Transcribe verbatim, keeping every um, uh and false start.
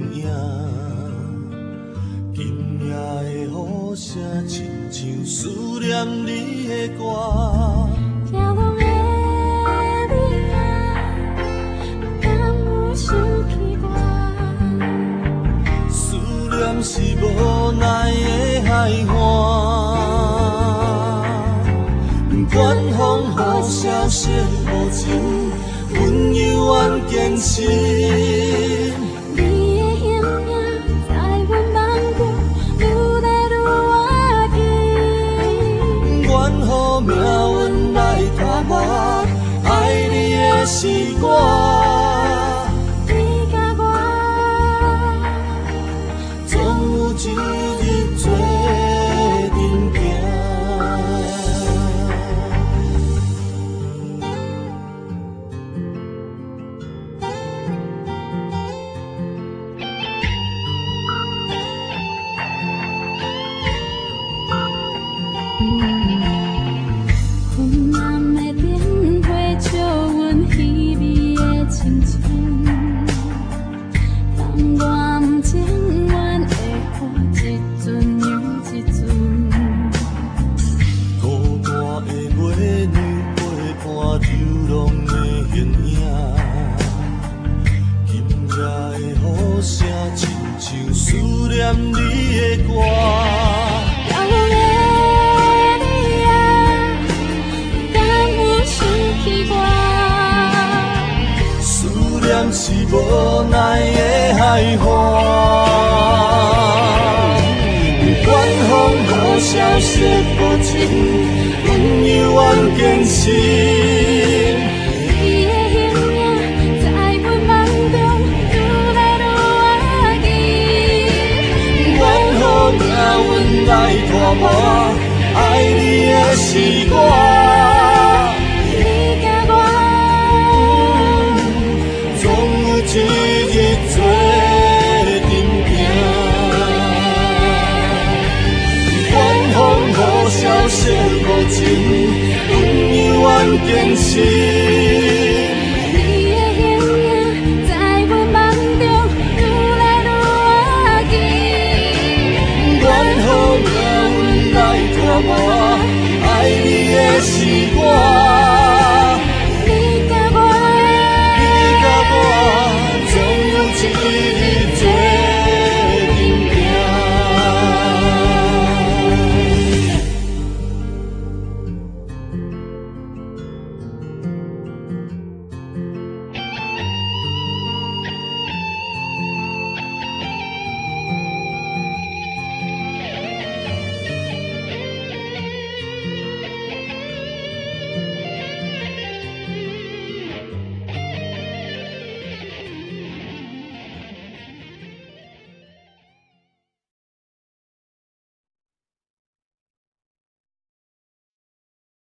影。今夜的雨声，亲像思念你的歌。 听拢的你啊，敢有想起我？ 思念是无奈的海岸。管风雨萧瑟无情，阮犹原坚信。 你的形影在阮梦中愈来愈远近。 愿予命运来拖磨，爱你的是我。 你甲我， 总有一日做阵行。 昏暗的灯火照阮稀微的青春，当我毋情愿会哭一阵又一阵。 孤单的美女陪伴流浪的形影，今夜的雨声亲像思念你的歌。 飘落的你啊，敢有想起我？ 思念是无奈的海岸，管风雨萧瑟无情，阮犹原坚信。 你的形影在阮梦中愈来愈远近。 愿予命运来拖磨，爱你的是我。 你甲我， 总有一日做阵行。管风雨萧瑟无情，阮犹原坚信。